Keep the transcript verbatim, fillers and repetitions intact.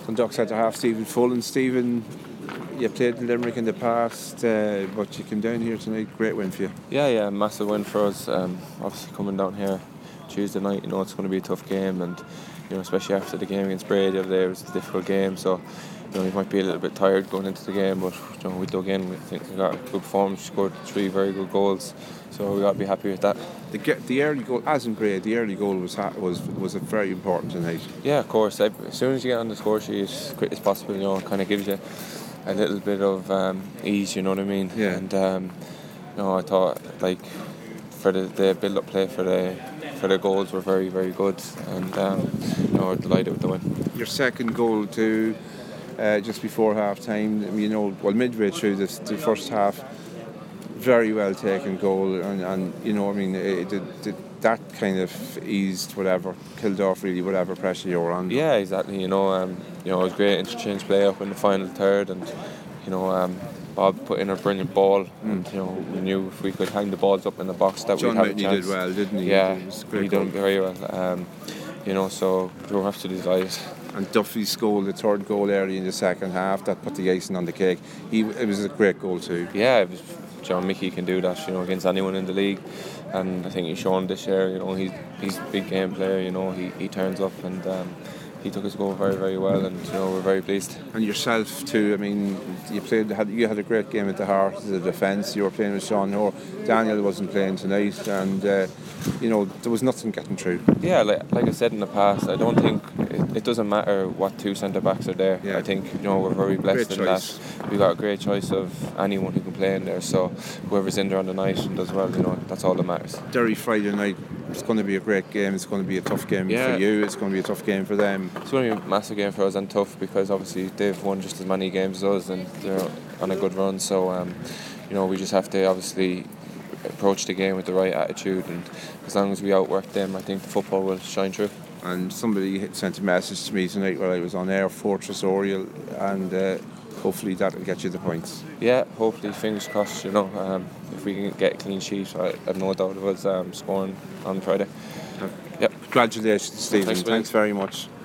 Dundalk centre half Stephen Fullen. Stephen, you played in Limerick in the past, uh, but you came down here tonight. Great win for you. Yeah, yeah, massive win for us. Um, obviously coming down here Tuesday night, you know it's going to be a tough game, and you know especially after the game against Bray the other day, it was a difficult game. So you know we might be a little bit tired going into the game, but you know we dug in. We think we got a good performance. Scored three very good goals, so we got to be happy with that. The the early goal, as in Bray, the early goal was was was very important tonight. Yeah, of course. As soon as you get on the score sheet as quick as possible, you know, it kind of gives you a little bit of um, ease. You know what I mean? Yeah. And um, you know, I thought like for the, the build-up play for the for the goals were very very good, and um, you know, we're delighted with the win. Your second goal too, uh, just before half time. You know, well midway through this, the first half. Very well taken goal, and, and you know, I mean, it, it, it, that kind of eased whatever, killed off really whatever pressure you were under. Yeah, exactly. You know, um, you know, it was great interchange play up in the final third, and you know, um, Bob put in a brilliant ball, mm. and you know, we knew if we could hang the balls up in the box that John we'd have a Mountney chance. did well, didn't he? Yeah, it was a great he goal. done very well. Um, you know, so we were absolutely delighted. And Duffy scored the third goal early in the second half. That put the icing on the cake. He, it was a great goal too. Yeah, it was, John Mickey can do that, you know, against anyone in the league, and I think he's shown this year. You know, he's he's a big game player. You know, he, he turns up, and um, he took his goal very very well, and you know we're very pleased. And yourself too. I mean, you played had you had a great game at the heart of the defence. You were playing with Sean Hoare. Daniel wasn't playing tonight, and uh, you know there was nothing getting through. Yeah, like like I said in the past, I don't think it, it doesn't matter what two centre backs are there. Yeah. I think you know we're very blessed great in choice. that we got a great choice of anyone who can play in there. So whoever's in there on the night and does well, you know, that's all that matters. Derry Friday night. It's going to be a great game. It's going to be a tough game yeah. for you. It's going to be a tough game for them. It's going to be a massive game for us and tough because obviously they've won just as many games as us and they're on a good run. So um, you know we just have to obviously approach the game with the right attitude, and as long as we outwork them, I think the football will shine through. And somebody sent a message to me tonight while I was on air, Fortress Oriel, and uh, hopefully that'll get you the points. Yeah, hopefully, fingers crossed. You know, um, if we can get a clean sheet, I have no doubt of us um, scoring on Friday. Uh, yep. Congratulations, Stephen. Thanks, Thanks very much.